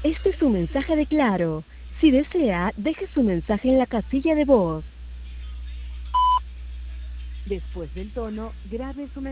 Este es un mensaje de Claro. Si desea, deje su mensaje en la casilla de voz. Después del tono, grabe su mensaje.